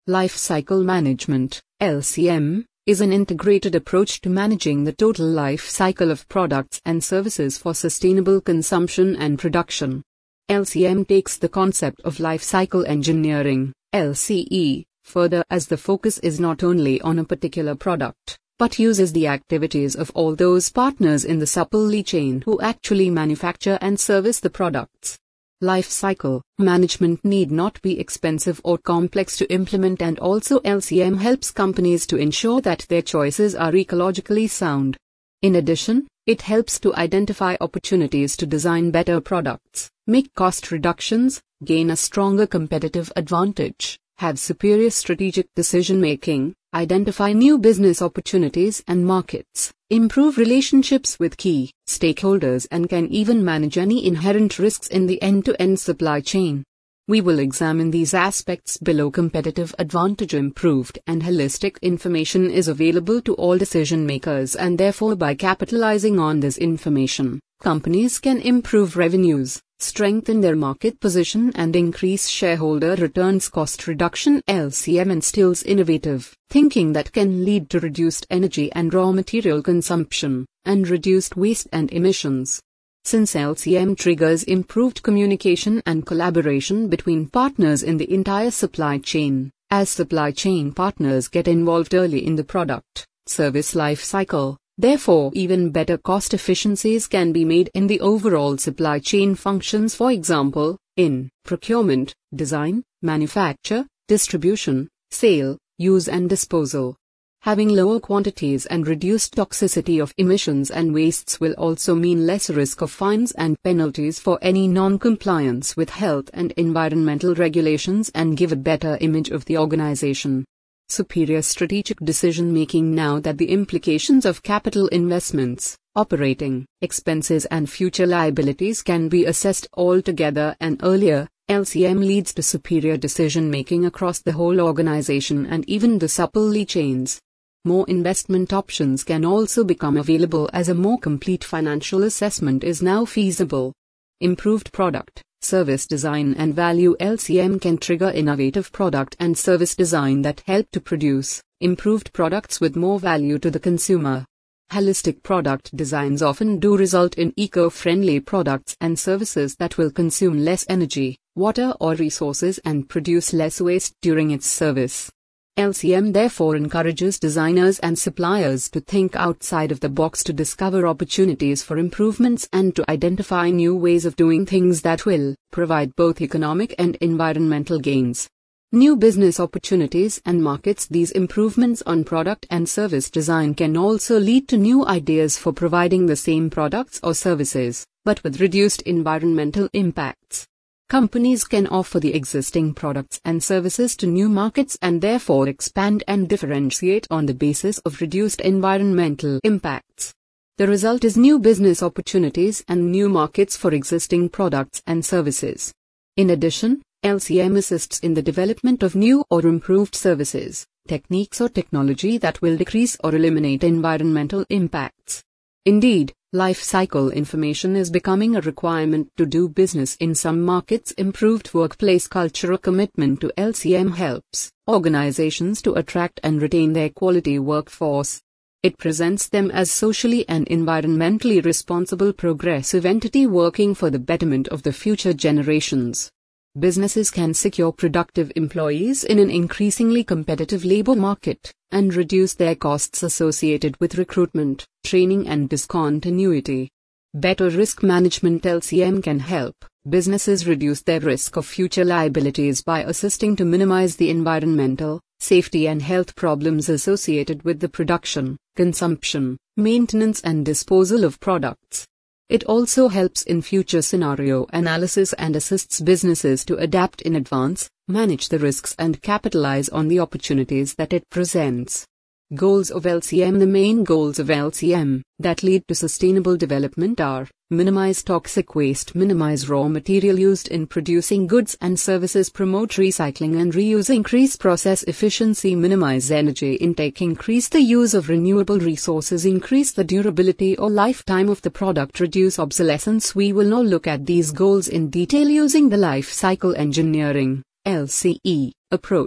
Life Cycle Management, LCM, is an integrated approach to managing the total life cycle of products and services for sustainable consumption and production. LCM takes the concept of life cycle engineering, LCE, further as the focus is not only on a particular product, but uses the activities of all those partners in the supply chain who actually manufacture and service the products. Life cycle management need not be expensive or complex to implement, and also LCM helps companies to ensure that their choices are ecologically sound. In addition, it helps to identify opportunities to design better products, make cost reductions, gain a stronger competitive advantage, have superior strategic decision-making, identify new business opportunities and markets, improve relationships with key stakeholders, and can even manage any inherent risks in the end-to-end supply chain. We will examine these aspects below. Competitive advantage: improved and holistic information is available to all decision makers, and therefore by capitalizing on this information, companies can improve revenues, strengthen their market position, and increase shareholder returns. Cost reduction: LCM instills innovative thinking that can lead to reduced energy and raw material consumption, and reduced waste and emissions. Since LCM triggers improved communication and collaboration between partners in the entire supply chain, as supply chain partners get involved early in the product, service life cycle, therefore even better cost efficiencies can be made in the overall supply chain functions, for example, in procurement, design, manufacture, distribution, sale, use and disposal. Having lower quantities and reduced toxicity of emissions and wastes will also mean less risk of fines and penalties for any non-compliance with health and environmental regulations, and give a better image of the organization. Superior strategic decision-making: now that the implications of capital investments, operating expenses and future liabilities can be assessed all together and earlier, LCM leads to superior decision-making across the whole organization and even the supply chains. More investment options can also become available as a more complete financial assessment is now feasible. Improved product, service design and value: LCM can trigger innovative product and service design that help to produce improved products with more value to the consumer. Holistic product designs often do result in eco-friendly products and services that will consume less energy, water or resources and produce less waste during its service. LCM therefore encourages designers and suppliers to think outside of the box, to discover opportunities for improvements and to identify new ways of doing things that will provide both economic and environmental gains. New business opportunities and markets: these improvements on product and service design can also lead to new ideas for providing the same products or services, but with reduced environmental impacts. Companies can offer the existing products and services to new markets and therefore expand and differentiate on the basis of reduced environmental impacts. The result is new business opportunities and new markets for existing products and services. In addition, LCM assists in the development of new or improved services, techniques or technology that will decrease or eliminate environmental impacts. Indeed, life cycle information is becoming a requirement to do business in some markets. Improved workplace culture: a commitment to LCM helps organizations to attract and retain their quality workforce. It presents them as socially and environmentally responsible progressive entity working for the betterment of the future generations. Businesses can secure productive employees in an increasingly competitive labor market, and reduce their costs associated with recruitment, training and discontinuity. Better risk management: LCM can help businesses reduce their risk of future liabilities by assisting to minimize the environmental, safety and health problems associated with the production, consumption, maintenance and disposal of products. It also helps in future scenario analysis and assists businesses to adapt in advance, manage the risks and capitalize on the opportunities that it presents. Goals of LCM: the main goals of LCM that lead to sustainable development are: minimize toxic waste, minimize raw material used in producing goods and services, promote recycling and reuse, increase process efficiency, minimize energy intake, increase the use of renewable resources, increase the durability or lifetime of the product, reduce obsolescence. We will now look at these goals in detail using the life cycle engineering (LCE) approach.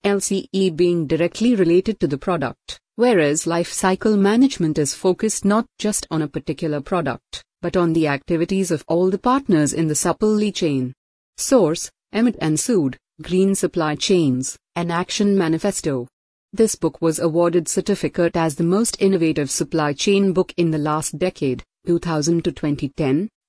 LCE being directly related to the product, whereas life cycle management is focused not just on a particular product, but on the activities of all the partners in the supply chain. Source: Emmett and Sood, Green Supply Chains, an Action Manifesto. This book was awarded certificate as the most innovative supply chain book in the last decade, 2000 to 2010,